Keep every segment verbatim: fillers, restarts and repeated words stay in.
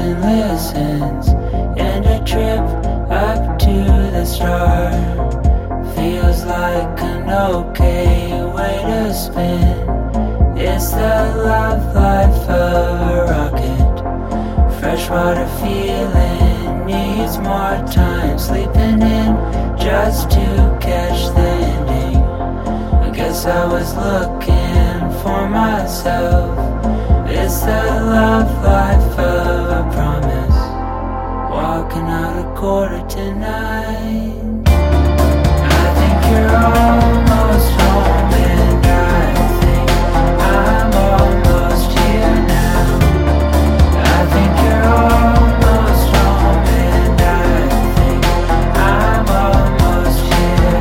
and listens, and a trip up to the start feels like an okay way to spin. It's the love life of a rocket. Freshwater feeling needs more time. Sleeping in just to catch the ending. I guess I was looking for myself. It's the love life of a promise. Walking out a quarter to nine. I think you're almost home, and I think I'm almost here now. I think you're almost home, and I think I'm almost here.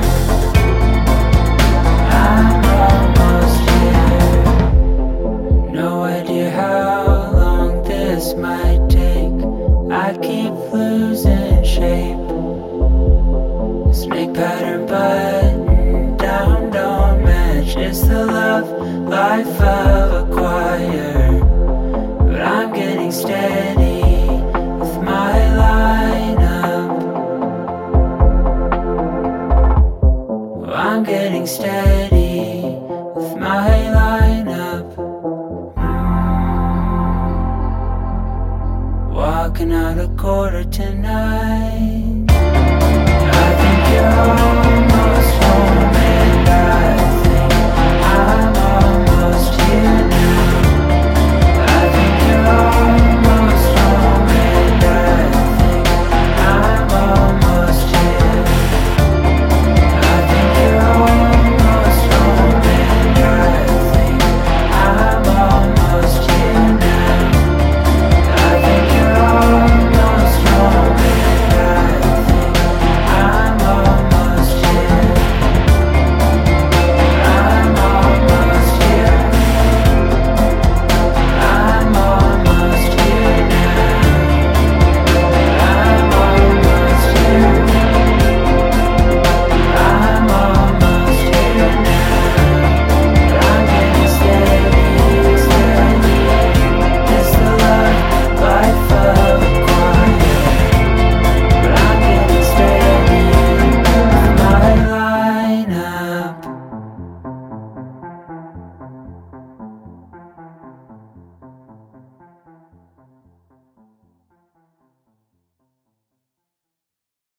I'm almost here. No idea how long this might take. I keep losing shape. Snake pattern button down don't match. It's the love life of a choir, but I'm getting steady with my lineup. I'm getting steady with my lineup. Mm. Walking out a quarter to nine.